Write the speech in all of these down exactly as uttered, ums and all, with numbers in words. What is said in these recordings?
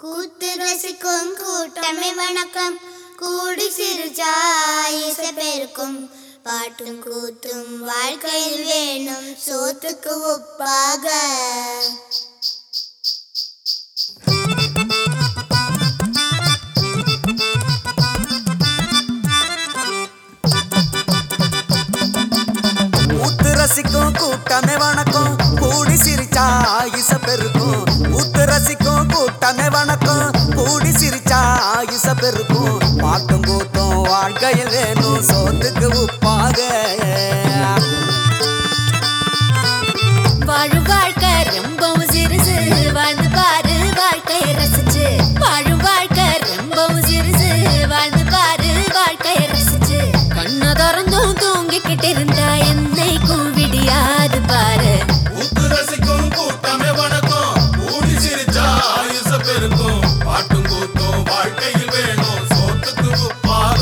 கூத்து ரசிக்கும் கூட்டமே வணக்கம். கூடி சிரிச்சா இசை பெருக்கும். பாட்டும் கூத்தும் வாழ்க்கையில் வேணும் சோத்துக்கு உப்பாக. கூத்து ரசிக்கும் கூட்டமே வணக்கம். கூடி சிரிச்சா இசை பெருக்கும். கூத்து ரசிக்கும் கூட்டமே வணக்கம். கூடி சிரிச்சா இசை பெருக்கும். பாட்டும் கூத்தும் வாழ்க்கையில் வேணும் சோத்துக்கு உப்பாக. வாழும் வாழ்க்கை ரொம்பவும் சிறுசு, வாழ்ந்து பாரு வாழ்க்கையை ரசிச்சு. வாழும் வாழ்க்கை ரொம்பவும் சிறுசு, வாழ்ந்து பாரு வாழ்க்கையை ரசிச்சு. கண்ண திறந்தும் தூங்கிக்கிட்டு இருந்தா என்னைக்கும் விடியாது பாரு. கூத்து ரசிக்கும் கூட்டமே வணக்கம். கூடி சிரிச்சா இசை பெருக்கும். பாட்டும் கூத்தும் வாழ்க்கையில் வேணும் சோத்துக்கு உப்பாக.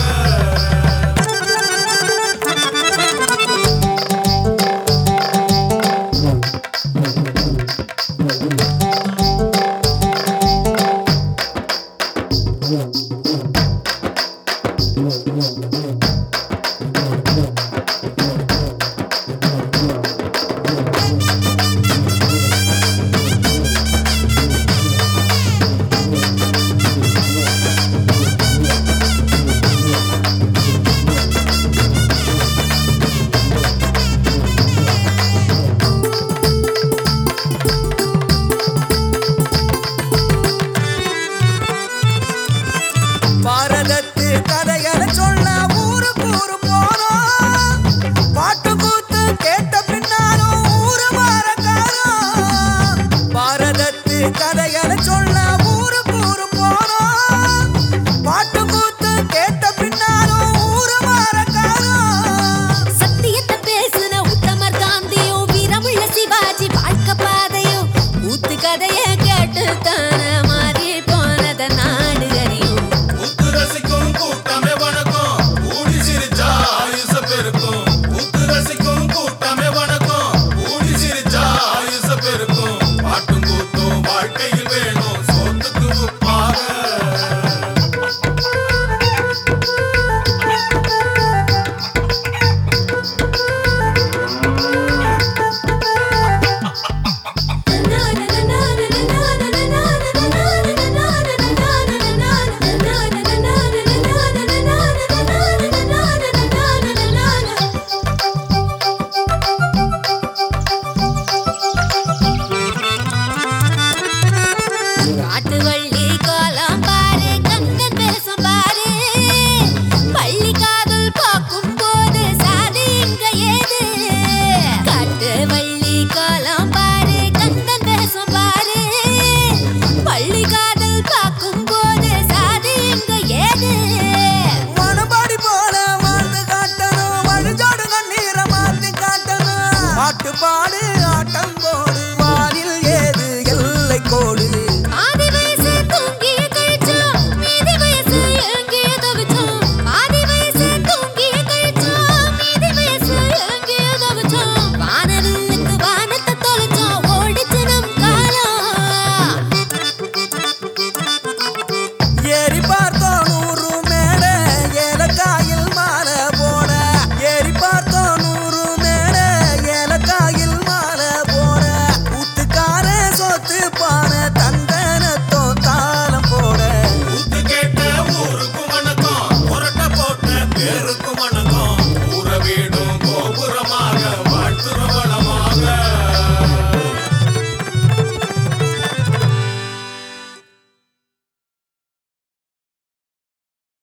பாரதத்து கதைகளை சொல்ல ஊருக்கு ஊரு போறோம். பாட்டு கூத்து கேட்ட பின்னாலும் ஊரு மாறக்காரோம். பாரதத்து கதைகளை சொல்ல ஊருக்கு ஊரு போறோம். பாட்டு கூத்து கேட்ட பின்னாலும் ஊரு மாறக்காரோம். சத்தியத்தை பேசுன உத்தமர் காந்தியும் வீரமுள்ள சிவாஜி வாழ்க்கை பாதையும் ஊத்து கதைய கேட்டு தான மாறி போனத நாடு அறியும். கூத்து ரசிக்கும் கூட்டமே வணக்கம். கூடி சிரிச்சா இசை பெருக்கும். கூத்து ரசிக்கும் கூட்டமே வணக்கம். கூடி சிரிச்சா இசை பெருக்கும். பாட்டும் கூத்தும் வாழ்க்கையில் வேணும் சோத்துக்கு உப்பாக. காட்டு வள்ளி கோலம் பாரு, கந்தன் பேசும் பாரு. பள்ளி காதல் பார்க்கும் போது சாதி இங்க ஏது. காட்டு வள்ளி கோலம் பாரு, கந்தன் பேசும் பாரு. பள்ளி காதல் பார்க்கும் போது சாதி இங்க ஏது. மனபாடி போல வாழ்ந்து காட்டணும். வழிஜோடு கண்ணீரை மாத்தி காட்டணும். பாட்டு பாடு ஆட்டம் போடு வானில் ஏது எல்லை கோடு. ஆதி வயசு தூங்கிய கழிச்சோம், மீதி வயசு எங்கே தவிச்சோம். ஆதி வயசு தூங்கிய கழிச்சோம், மீதி வயசு எங்கே தவிச்சோம். வானவில்லுக்கு வானத்தை தொலைச்சோம், ஓடிச்சு நம் காலம். ஏறி பார்த்தோம் நூறு மேட ஏலக்காயில் மாலை போட. ஏறி பார்த்தோம் நூறு மேட ஏலக்காயில் மாலை போட. ஊத்துக்கார சொத்து பான தந்தனத்தோ தாளம் போட. கூத்து கேட்ட ஊருக்கு வணக்கம். புரட்ட போட்ட பேருக்கு